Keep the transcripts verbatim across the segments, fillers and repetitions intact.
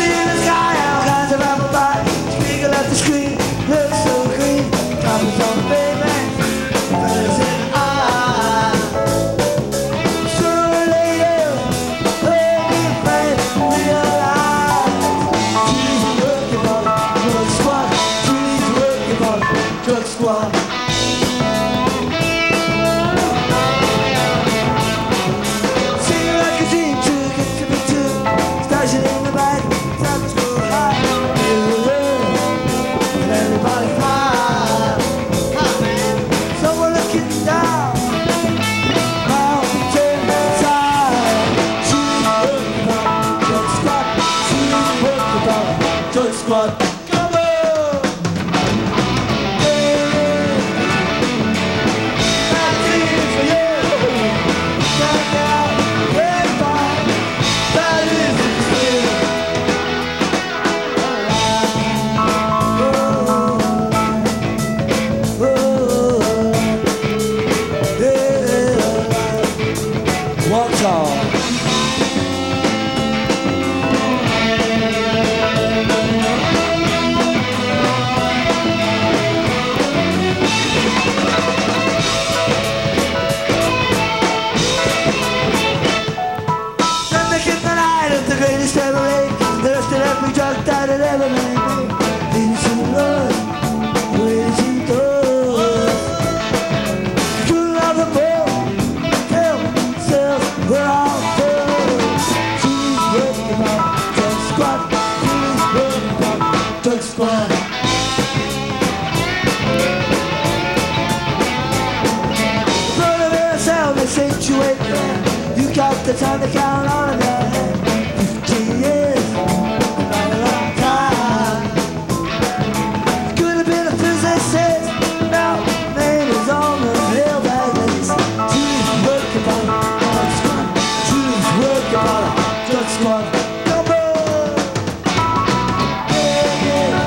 The time to count on your head. Fifteen years, not a long time. Could have been a physicist. Now name is on the hill that is. Choose work about drug squad. Choose work about drug squad. Come on, yeah, yeah.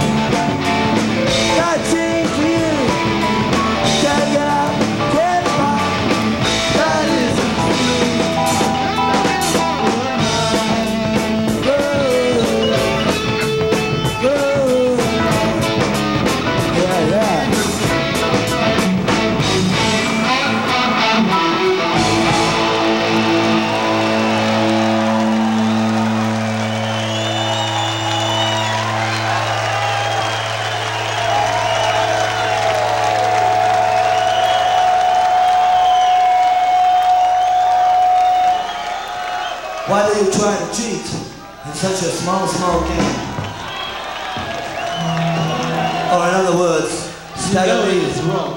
Got change for you. Gotta get out, get by. That is a dream. Why do you try to cheat in such a small, small game? Or in other words, you know it is wrong.